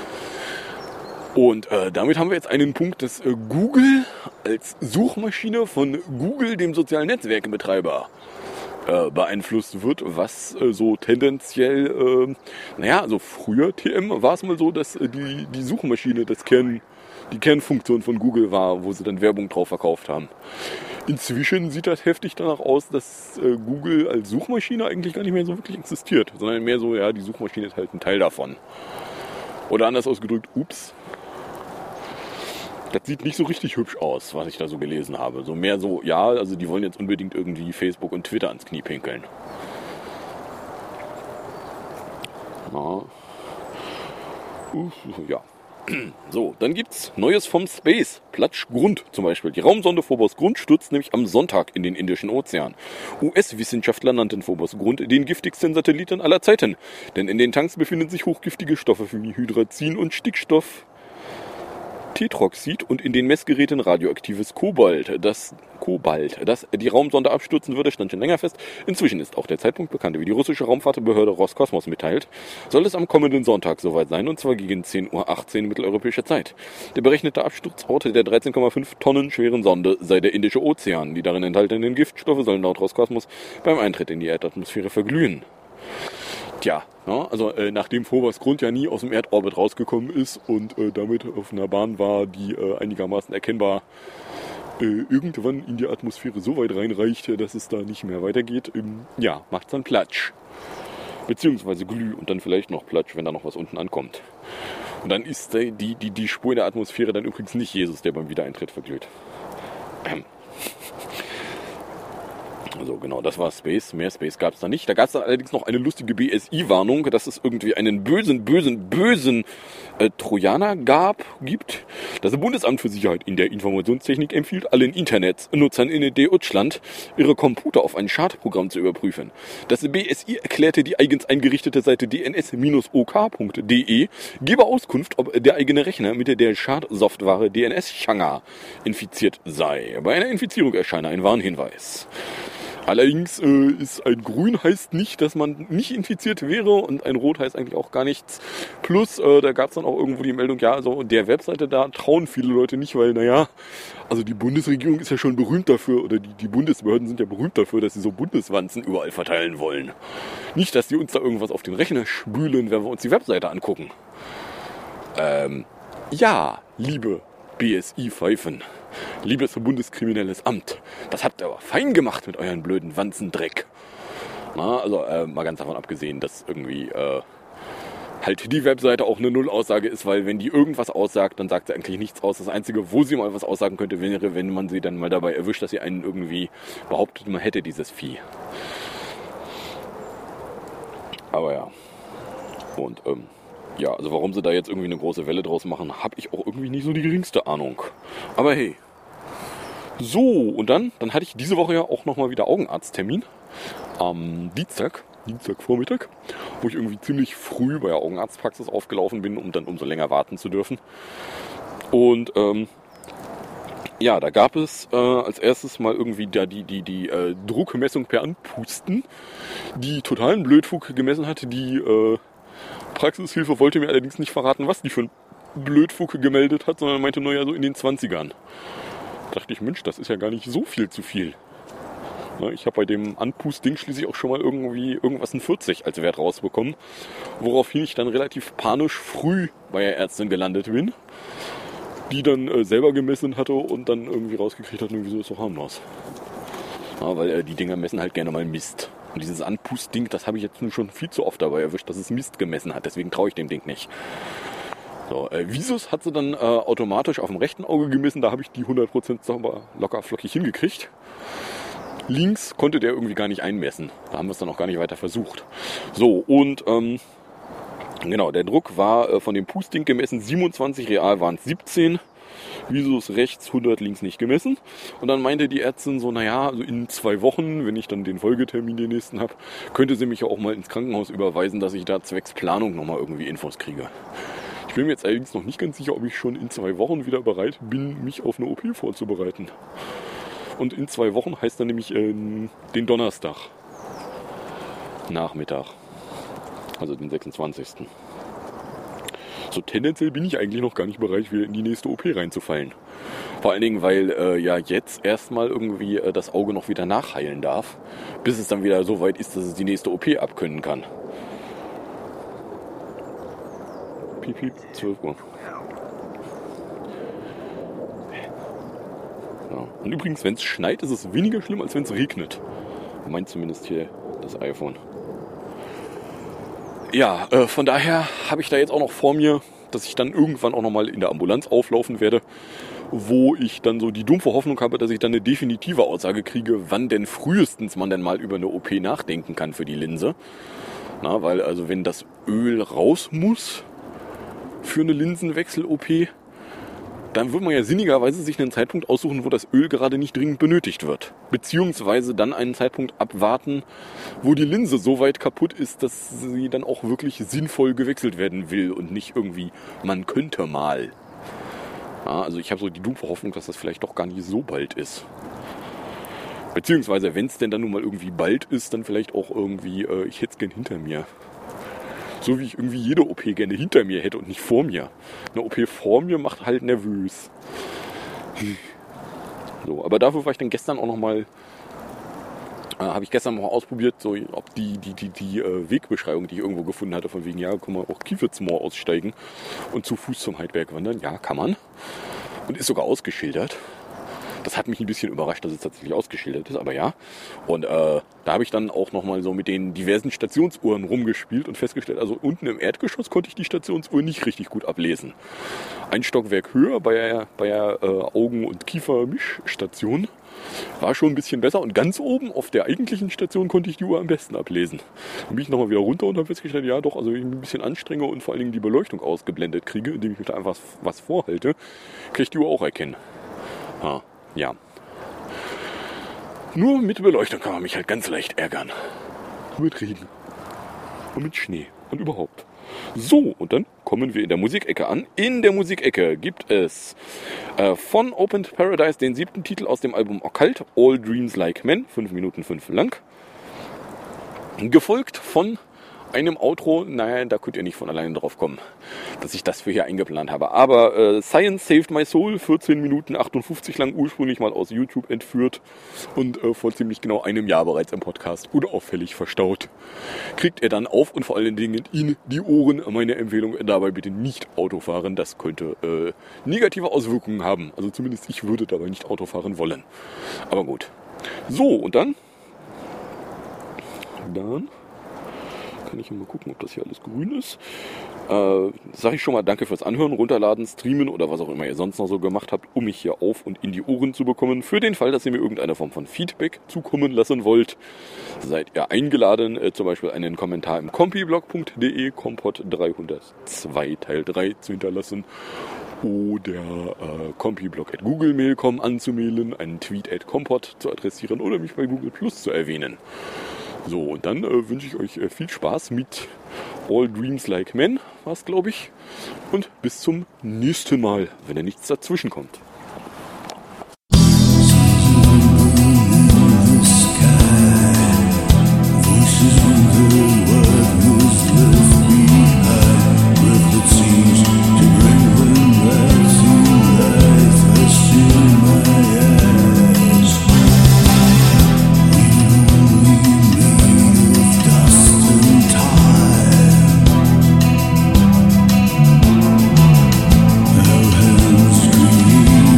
Und damit haben wir jetzt einen Punkt, dass Google als Suchmaschine von Google, dem sozialen Netzwerkbetreiber, beeinflusst wird, was so tendenziell, also früher TM war es mal so, dass die Suchmaschine die Kernfunktion von Google war, wo sie dann Werbung drauf verkauft haben. Inzwischen sieht das heftig danach aus, dass Google als Suchmaschine eigentlich gar nicht mehr so wirklich existiert, sondern mehr so, ja, die Suchmaschine ist halt ein Teil davon. Oder anders ausgedrückt, ups. Das sieht nicht so richtig hübsch aus, was ich da so gelesen habe. So mehr so, ja, also die wollen jetzt unbedingt irgendwie Facebook und Twitter ans Knie pinkeln. Ja. So, dann gibt's Neues vom Space. Platsch Grund zum Beispiel. Die Raumsonde Phobos Grund stürzt nämlich am Sonntag in den Indischen Ozean. US-Wissenschaftler nannten Phobos Grund den giftigsten Satelliten aller Zeiten. Denn in den Tanks befinden sich hochgiftige Stoffe wie Hydrazin und Stickstoff. Tetroxid und in den Messgeräten radioaktives Kobalt. Das die Raumsonde abstürzen würde, stand schon länger fest. Inzwischen ist auch der Zeitpunkt bekannt, wie die russische Raumfahrtbehörde Roskosmos mitteilt. Soll es am kommenden Sonntag soweit sein, und zwar gegen 10:18 Uhr mitteleuropäischer Zeit. Der berechnete Absturzort der 13,5 Tonnen schweren Sonde sei der Indische Ozean. Die darin enthaltenen Giftstoffe sollen laut Roskosmos beim Eintritt in die Erdatmosphäre verglühen. Tja, ja, also nachdem Phobos Grund ja nie aus dem Erdorbit rausgekommen ist und damit auf einer Bahn war, die einigermaßen erkennbar irgendwann in die Atmosphäre so weit reinreicht, dass es da nicht mehr weitergeht, macht's dann Platsch. Beziehungsweise Glüh und dann vielleicht noch Platsch, wenn da noch was unten ankommt. Und dann ist die Spur in der Atmosphäre dann übrigens nicht Jesus, der beim Wiedereintritt verglüht. Also genau, das war Space. Mehr Space gab es da nicht. Da gab es dann allerdings noch eine lustige BSI-Warnung, dass es irgendwie einen bösen Trojaner gibt. Das Bundesamt für Sicherheit in der Informationstechnik empfiehlt allen Internetnutzern in Deutschland, ihre Computer auf ein Schadprogramm zu überprüfen. Das BSI erklärte, die eigens eingerichtete Seite dns-ok.de gebe Auskunft, ob der eigene Rechner mit der Schadsoftware DNS-Changa infiziert sei. Bei einer Infizierung erscheine ein Warnhinweis. Allerdings ist ein Grün heißt nicht, dass man nicht infiziert wäre, und ein Rot heißt eigentlich auch gar nichts. Plus, da gab es dann auch irgendwo die Meldung, ja, also der Webseite, da trauen viele Leute nicht, weil, also die Bundesregierung ist ja schon berühmt dafür, oder die Bundesbehörden sind ja berühmt dafür, dass sie so Bundeswanzen überall verteilen wollen. Nicht, dass die uns da irgendwas auf den Rechner spülen, wenn wir uns die Webseite angucken. Liebe BSI-Pfeifen. Liebes Bundeskriminelles Amt, das habt ihr aber fein gemacht mit euren blöden Wanzendreck. Mal ganz davon abgesehen, dass irgendwie halt die Webseite auch eine Nullaussage ist, weil wenn die irgendwas aussagt, dann sagt sie eigentlich nichts aus. Das Einzige, wo sie mal was aussagen könnte, wäre, wenn man sie dann mal dabei erwischt, dass sie einen irgendwie behauptet, man hätte dieses Vieh. Aber ja. Und also warum sie da jetzt irgendwie eine große Welle draus machen, habe ich auch irgendwie nicht so die geringste Ahnung. Aber hey, So, und dann hatte ich diese Woche ja auch nochmal wieder Augenarzttermin am Dienstagvormittag, wo ich irgendwie ziemlich früh bei der Augenarztpraxis aufgelaufen bin, um dann umso länger warten zu dürfen. Und ja, da gab es als erstes mal irgendwie die Druckmessung per Anpusten, die totalen Blödfug gemessen hatte. Die Praxishilfe wollte mir allerdings nicht verraten, was die für ein Blödfug gemeldet hat, sondern meinte nur ja so in den 20ern. Da dachte ich, Mensch, das ist ja gar nicht so viel zu viel. Ich habe bei dem Anpustding schließlich auch schon mal irgendwie irgendwas in 40 als Wert rausbekommen, woraufhin ich dann relativ panisch früh bei der Ärztin gelandet bin, die dann selber gemessen hatte und dann irgendwie rausgekriegt hat, wieso ist doch harmlos. Ja, weil die Dinger messen halt gerne mal Mist. Und dieses Anpustding, das habe ich jetzt nun schon viel zu oft dabei erwischt, dass es Mist gemessen hat. Deswegen traue ich dem Ding nicht. So, Visus hat sie dann automatisch auf dem rechten Auge gemessen. Da habe ich die 100% sauber locker flockig hingekriegt. Links konnte der irgendwie gar nicht einmessen. Da haben wir es dann auch gar nicht weiter versucht. So, und genau, der Druck war von dem Pustding gemessen 27, real waren es 17. Visus rechts, 100 links nicht gemessen. Und dann meinte die Ärztin so, naja, also in 2 Wochen, wenn ich dann den Folgetermin den nächsten habe, könnte sie mich ja auch mal ins Krankenhaus überweisen, dass ich da zwecks Planung nochmal irgendwie Infos kriege. Ich bin mir jetzt allerdings noch nicht ganz sicher, ob ich schon in 2 Wochen wieder bereit bin, mich auf eine OP vorzubereiten. Und in 2 Wochen heißt dann nämlich den Donnerstag Nachmittag, also den 26. So tendenziell bin ich eigentlich noch gar nicht bereit, wieder in die nächste OP reinzufallen. Vor allen Dingen, weil ja jetzt erstmal irgendwie das Auge noch wieder nachheilen darf, bis es dann wieder so weit ist, dass es die nächste OP abkönnen kann. Piep, piep, 12 Uhr. Ja. Und übrigens, wenn es schneit, ist es weniger schlimm, als wenn es regnet. Meint zumindest hier das iPhone. Ja, von daher habe ich da jetzt auch noch vor mir, dass ich dann irgendwann auch nochmal in der Ambulanz auflaufen werde, wo ich dann so die dumpfe Hoffnung habe, dass ich dann eine definitive Aussage kriege, wann denn frühestens man denn mal über eine OP nachdenken kann für die Linse. Na, weil also wenn das Öl raus muss für eine Linsenwechsel-OP, dann wird man ja sinnigerweise sich einen Zeitpunkt aussuchen, wo das Öl gerade nicht dringend benötigt wird. Beziehungsweise dann einen Zeitpunkt abwarten, wo die Linse so weit kaputt ist, dass sie dann auch wirklich sinnvoll gewechselt werden will und nicht irgendwie, man könnte mal. Ja, also ich habe so die dumpfe Hoffnung, dass das vielleicht doch gar nicht so bald ist. Beziehungsweise, wenn es denn dann nun mal irgendwie bald ist, dann vielleicht auch irgendwie, ich hätte es gern hinter mir. So wie ich irgendwie jede OP gerne hinter mir hätte und nicht vor mir. Eine OP vor mir macht halt nervös. So, aber dafür war ich dann gestern auch nochmal, habe ich gestern mal ausprobiert, so, ob die Wegbeschreibung, die ich irgendwo gefunden hatte, von wegen, ja, kann man auch Kiefertsmoor aussteigen und zu Fuß zum Heidberg wandern. Ja, kann man. Und ist sogar ausgeschildert. Das hat mich ein bisschen überrascht, dass es tatsächlich ausgeschildert ist, aber ja. Und da habe ich dann auch nochmal so mit den diversen Stationsuhren rumgespielt und festgestellt, also unten im Erdgeschoss konnte ich die Stationsuhr nicht richtig gut ablesen. Ein Stockwerk höher bei der Augen- und Kiefermischstation war schon ein bisschen besser und ganz oben auf der eigentlichen Station konnte ich die Uhr am besten ablesen. Dann bin ich nochmal wieder runter und habe festgestellt, ja doch, also wenn ich mich ein bisschen anstrenge und vor allen Dingen die Beleuchtung ausgeblendet kriege, indem ich mir da einfach was vorhalte, kann ich die Uhr auch erkennen. Ja. Nur mit Beleuchtung kann man mich halt ganz leicht ärgern. Mit Regen. Und mit Schnee. Und überhaupt. So, und dann kommen wir in der Musikecke an. In der Musikecke gibt es von Opened Paradise den 7. Titel aus dem Album Occult, All Dreams Like Men, 5 Minuten 5 lang. Gefolgt von einem Outro, naja, da könnt ihr nicht von alleine drauf kommen, dass ich das für hier eingeplant habe. Aber Science Saved My Soul, 14 Minuten 58 lang, ursprünglich mal aus YouTube entführt und vor ziemlich genau einem Jahr bereits im Podcast unauffällig verstaut. Kriegt ihr dann auf und vor allen Dingen in die Ohren. Meine Empfehlung, dabei bitte nicht Auto fahren, das könnte negative Auswirkungen haben. Also zumindest ich würde dabei nicht Auto fahren wollen. Aber gut. So, und dann kann ich mal gucken, ob das hier alles grün ist. Sage ich schon mal danke fürs Anhören, Runterladen, Streamen oder was auch immer ihr sonst noch so gemacht habt, um mich hier auf und in die Ohren zu bekommen. Für den Fall, dass ihr mir irgendeine Form von Feedback zukommen lassen wollt, seid ihr eingeladen, zum Beispiel einen Kommentar im compiblog.de, Kompott 302 Teil 3 zu hinterlassen. oder compiblog@googlemail.com anzumelden, einen Tweet @compot zu adressieren oder mich bei Google Plus zu erwähnen. So, und dann wünsche ich euch viel Spaß mit All Dreams Like Men, war's, glaube ich. Und bis zum nächsten Mal, wenn da nichts dazwischen kommt. Our hands green.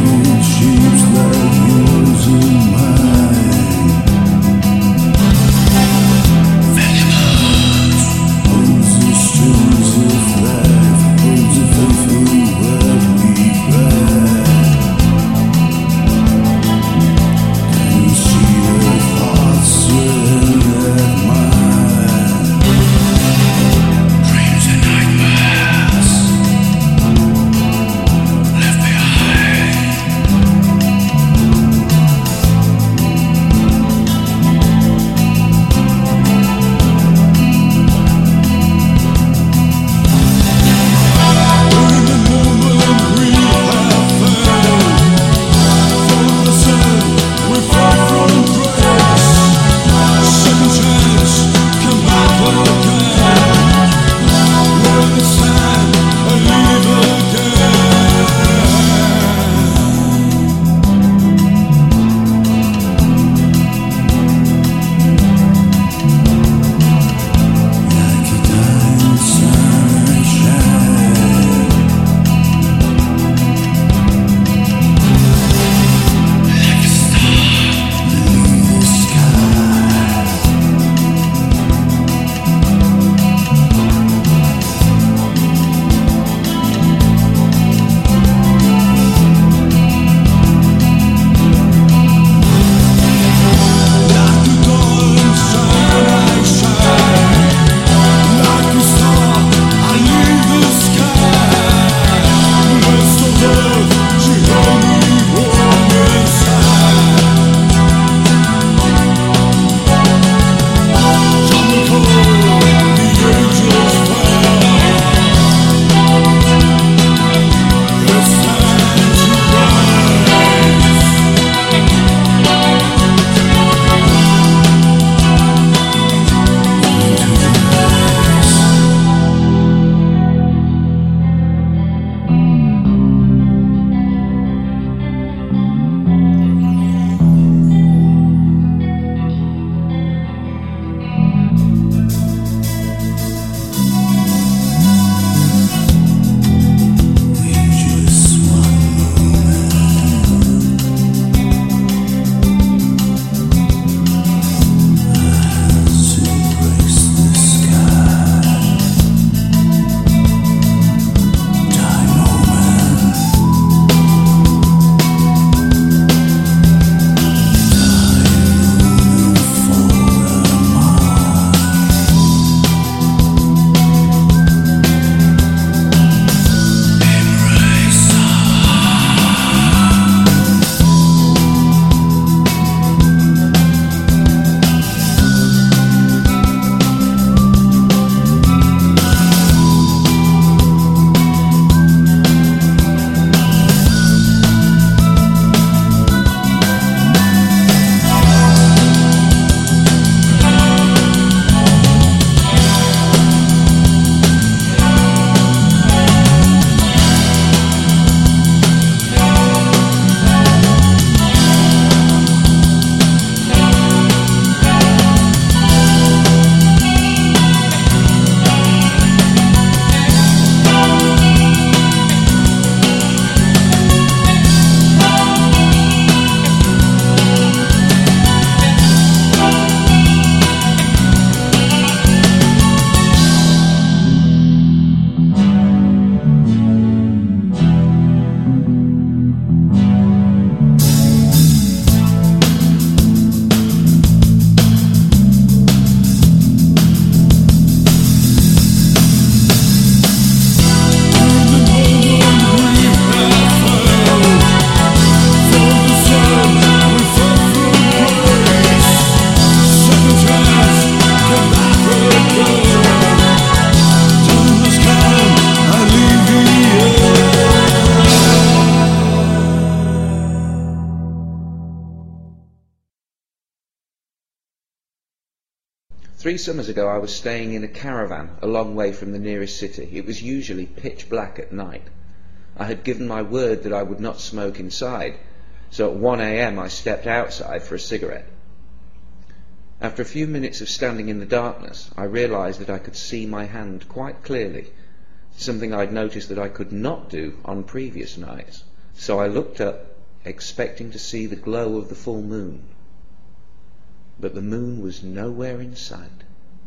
3 summers ago I was staying in a caravan a long way from the nearest city. It was usually pitch black at night. I had given my word that I would not smoke inside, so at 1 a.m. I stepped outside for a cigarette. After a few minutes of standing in the darkness, I realized that I could see my hand quite clearly, something I'd noticed that I could not do on previous nights. So I looked up, expecting to see the glow of the full moon. But the moon was nowhere in sight.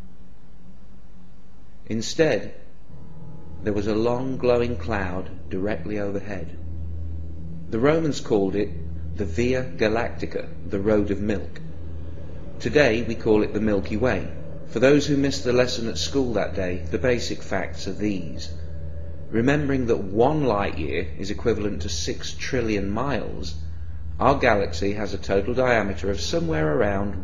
Instead, there was a long glowing cloud directly overhead. The Romans called it the Via Galactica, the Road of Milk. Today we call it the Milky Way. For those who missed the lesson at school that day, the basic facts are these. Remembering that 1 light year is equivalent to 6 trillion miles, our galaxy has a total diameter of somewhere around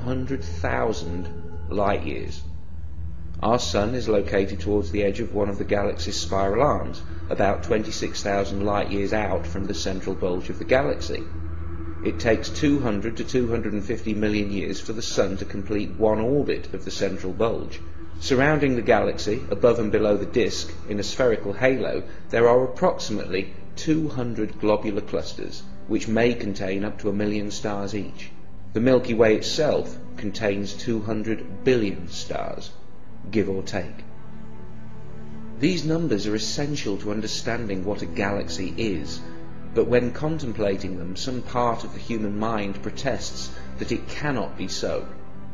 100,000 light years. Our Sun is located towards the edge of one of the galaxy's spiral arms, about 26,000 light years out from the central bulge of the galaxy. It takes 200 to 250 million years for the Sun to complete one orbit of the central bulge. Surrounding the galaxy, above and below the disk, in a spherical halo, there are approximately 200 globular clusters, which may contain up to 1 million stars each. The Milky Way itself contains 200 billion stars, give or take. These numbers are essential to understanding what a galaxy is, but when contemplating them, some part of the human mind protests that it cannot be so.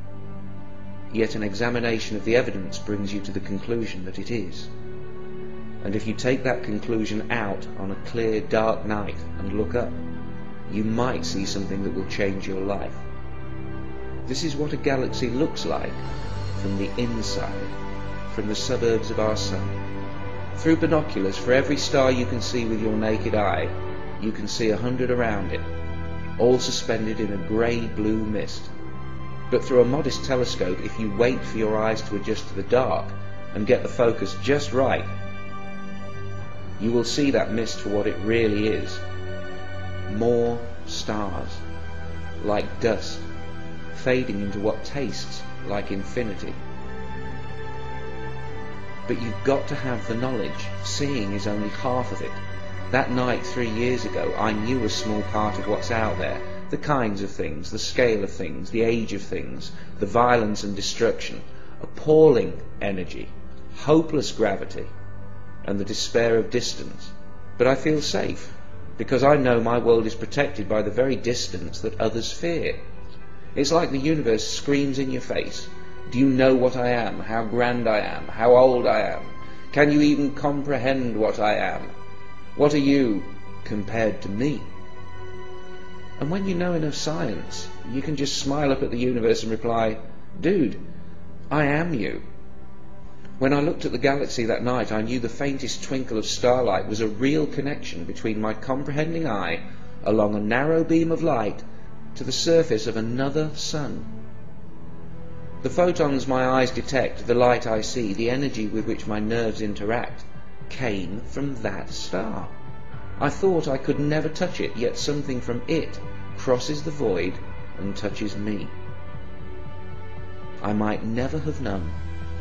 Yet an examination of the evidence brings you to the conclusion that it is. And if you take that conclusion out on a clear, dark night and look up, you might see something that will change your life. This is what a galaxy looks like from the inside, from the suburbs of our Sun. Through binoculars, for every star you can see with your naked eye, you can see 100 around it, all suspended in a grey-blue mist. But through a modest telescope, if you wait for your eyes to adjust to the dark and get the focus just right, you will see that mist for what it really is. More stars, like dust, fading into what tastes like infinity. But you've got to have the knowledge. Seeing is only half of it. That night 3 years ago, I knew a small part of what's out there, the kinds of things, the scale of things, the age of things, the violence and destruction, appalling energy, hopeless gravity, and the despair of distance. But I feel safe, because I know my world is protected by the very distance that others fear. It's like the universe screams in your face. Do you know what I am, how grand I am, how old I am? Can you even comprehend what I am? What are you compared to me? And when you know enough science, you can just smile up at the universe and reply, dude, I am you. When I looked at the galaxy that night, I knew the faintest twinkle of starlight was a real connection between my comprehending eye along a narrow beam of light to the surface of another sun. The photons my eyes detect, the light I see, the energy with which my nerves interact, came from that star. I thought I could never touch it, yet something from it crosses the void and touches me. I might never have known.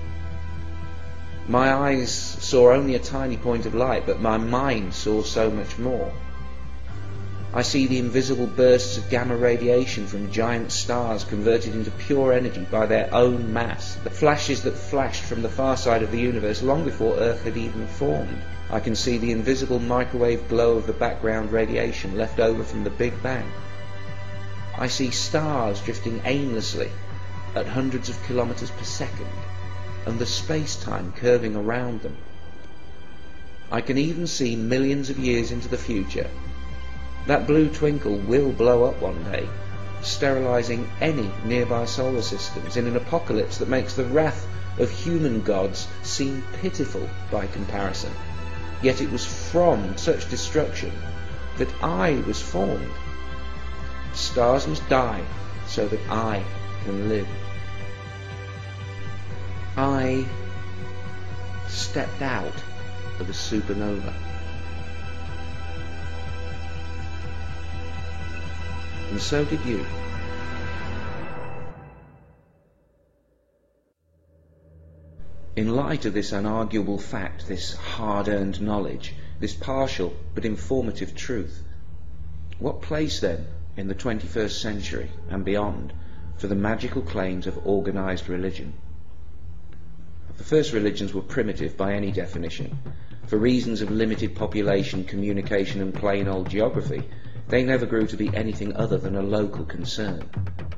My eyes saw only a tiny point of light, but my mind saw so much more. I see the invisible bursts of gamma radiation from giant stars converted into pure energy by their own mass, the flashes that flashed from the far side of the universe long before Earth had even formed. I can see the invisible microwave glow of the background radiation left over from the Big Bang. I see stars drifting aimlessly at hundreds of kilometers per second, and the space-time curving around them. I can even see millions of years into the future. That blue twinkle will blow up one day, sterilizing any nearby solar systems in an apocalypse that makes the wrath of human gods seem pitiful by comparison. Yet it was from such destruction that I was formed. Stars must die so that I can live. I stepped out of a supernova. And so did you. In light of this unarguable fact, this hard-earned knowledge, this partial but informative truth, what place then in the 21st century and beyond for the magical claims of organised religion? The first religions were primitive by any definition. For reasons of limited population, communication and plain old geography, they never grew to be anything other than a local concern.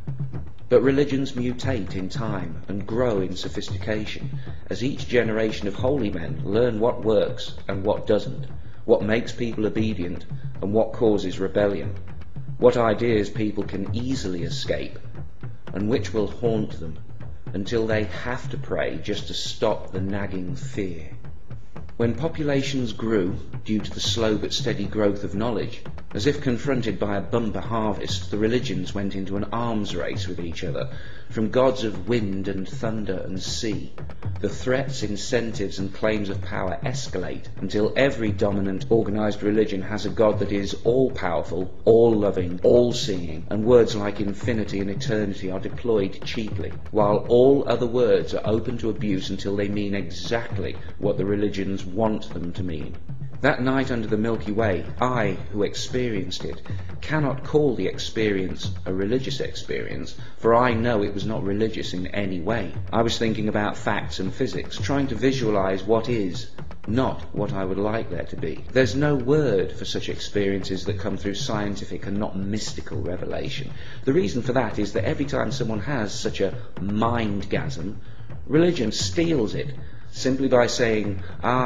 But religions mutate in time and grow in sophistication as each generation of holy men learn what works and what doesn't, what makes people obedient and what causes rebellion, what ideas people can easily escape and which will haunt them until they have to pray just to stop the nagging fear. When populations grew, due to the slow but steady growth of knowledge, as if confronted by a bumper harvest, the religions went into an arms race with each other, from gods of wind and thunder and sea. The threats, incentives and claims of power escalate until every dominant organised religion has a god that is all-powerful, all-loving, all-seeing, and words like infinity and eternity are deployed cheaply, while all other words are open to abuse until they mean exactly what the religions want them to mean. That night under the Milky Way, I, who experienced it, cannot call the experience a religious experience, for I know it was not religious in any way. I was thinking about facts and physics, trying to visualize what is, not what I would like there to be. There's no word for such experiences that come through scientific and not mystical revelation. The reason for that is that every time someone has such a mindgasm, religion steals it, simply by saying,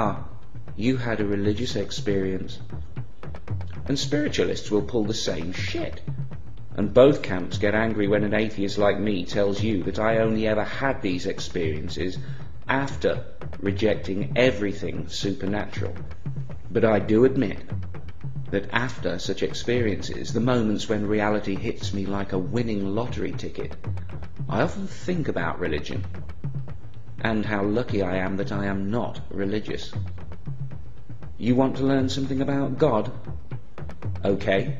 you had a religious experience. And spiritualists will pull the same shit. And both camps get angry when an atheist like me tells you that I only ever had these experiences after rejecting everything supernatural. But I do admit that after such experiences, the moments when reality hits me like a winning lottery ticket, I often think about religion and how lucky I am that I am not religious. You want to learn something about God? Okay.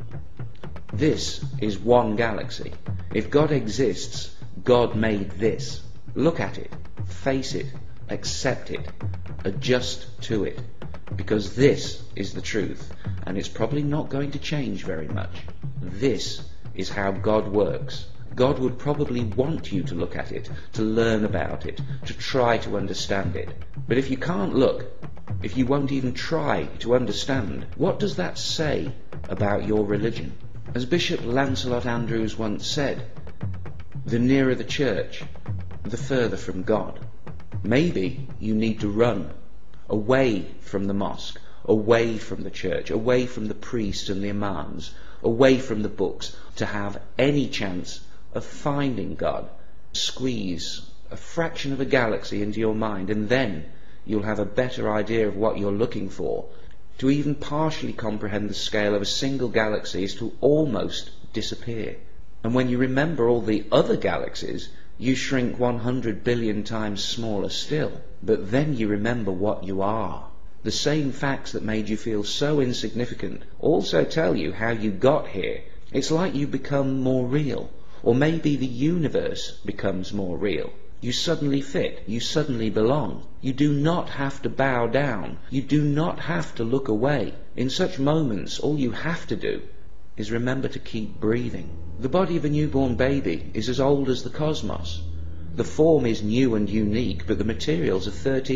This is one galaxy. If God exists, God made this. Look at it, face it, accept it, adjust to it, because this is the truth, and it's probably not going to change very much. This is how God works. God would probably want you to look at it, to learn about it, to try to understand it. But if you can't look, if you won't even try to understand, what does that say about your religion? As Bishop Lancelot Andrewes once said, the nearer the church, the further from God. Maybe you need to run away from the mosque, away from the church, away from the priest and the imams, away from the books, to have any chance of finding God. Squeeze a fraction of a galaxy into your mind, and then you'll have a better idea of what you're looking for. To even partially comprehend the scale of a single galaxy is to almost disappear. And when you remember all the other galaxies, you shrink 100 billion times smaller still. But then you remember what you are. The same facts that made you feel so insignificant also tell you how you got here. It's like you become more real. Or maybe the universe becomes more real. You suddenly fit. You suddenly belong. You do not have to bow down. You do not have to look away. In such moments, all you have to do is remember to keep breathing. The body of a newborn baby is as old as the cosmos. The form is new and unique, but the materials are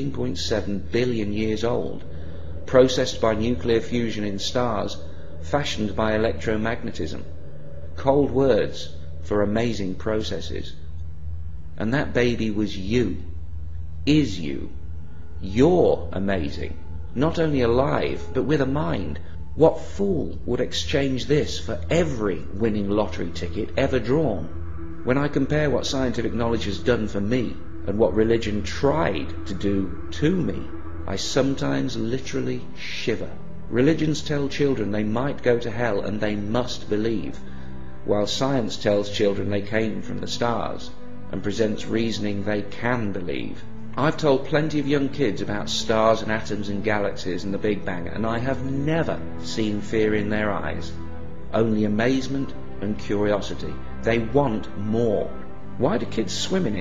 13.7 billion years old, processed by nuclear fusion in stars, fashioned by electromagnetism. Cold words for amazing processes. And that baby was you, is you. You're amazing, not only alive, but with a mind. What fool would exchange this for every winning lottery ticket ever drawn? When I compare what scientific knowledge has done for me and what religion tried to do to me, I sometimes literally shiver. Religions tell children they might go to hell and they must believe, while science tells children they came from the stars and presents reasoning they can believe. I've told plenty of young kids about stars and atoms and galaxies and the Big Bang, and I have never seen fear in their eyes, only amazement and curiosity. They want more. Why do kids swim in it?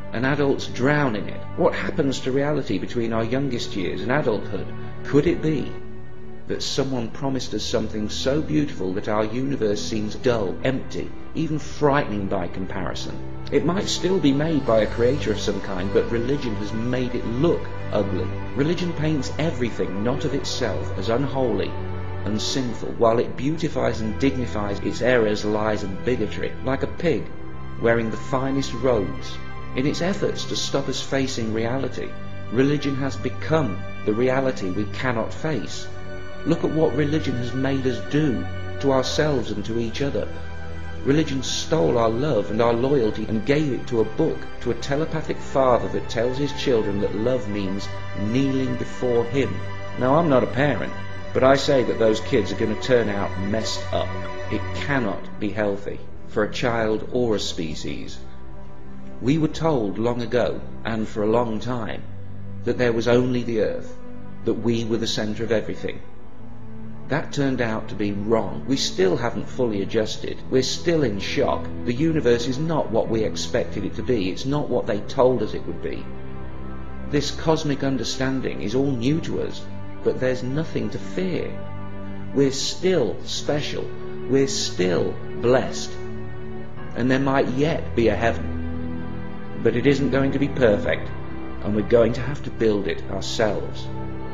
and adults drown in it? What happens to reality between our youngest years and adulthood? Could it be that someone promised us something so beautiful that our universe seems dull, empty, even frightening by comparison? It might still be made by a creator of some kind, but religion has made it look ugly. Religion paints everything not of itself as unholy and sinful, while it beautifies and dignifies its errors, lies and bigotry, like a pig wearing the finest robes. In its efforts to stop us facing reality, religion has become the reality we cannot face. Look at what religion has made us do to ourselves and to each other. Religion stole our love and our loyalty and gave it to a book, to a telepathic father that tells his children that love means kneeling before him. Now, I'm not a parent, but I say that those kids are going to turn out messed up. It cannot be healthy for a child or a species. We were told long ago, and for a long time, that there was only the earth, that we were the centre of everything. That turned out to be wrong. We still haven't fully adjusted. We're still in shock. The universe is not what we expected it to be. It's not what they told us it would be. This cosmic understanding is all new to us, but there's nothing to fear. We're still special. We're still blessed. And there might yet be a heaven. But it isn't going to be perfect, and we're going to have to build it ourselves.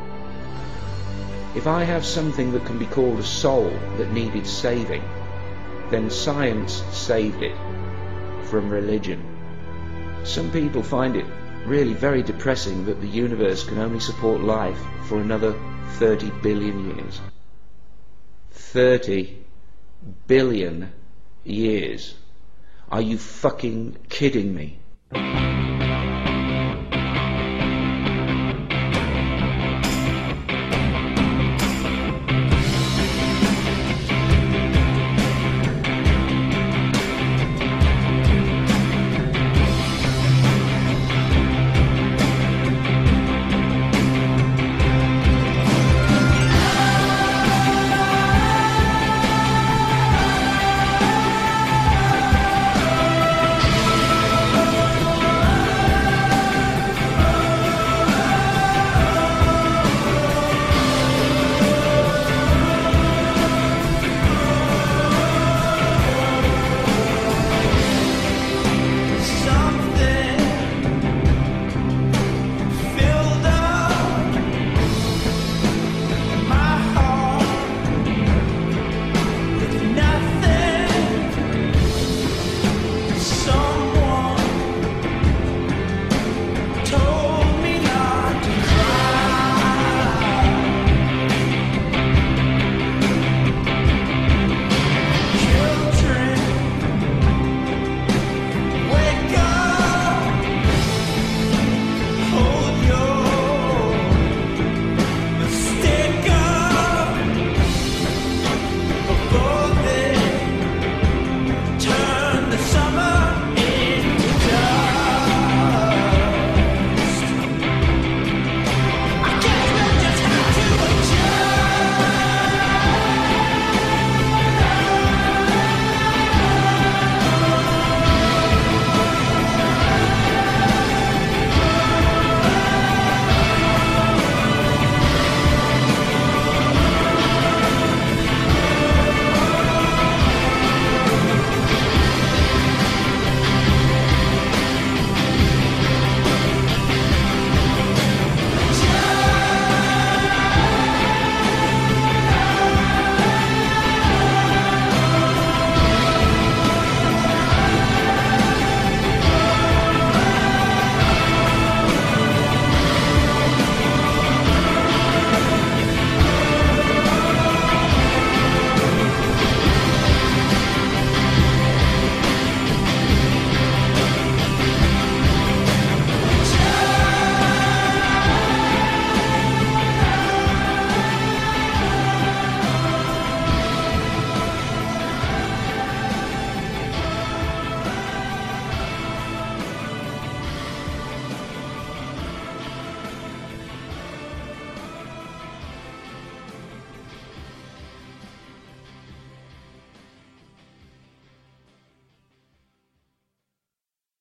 If I have something that can be called a soul that needed saving, then science saved it from religion. Some people find it really very depressing that the universe can only support life for another 30 billion years. 30 billion years. Are you fucking kidding me?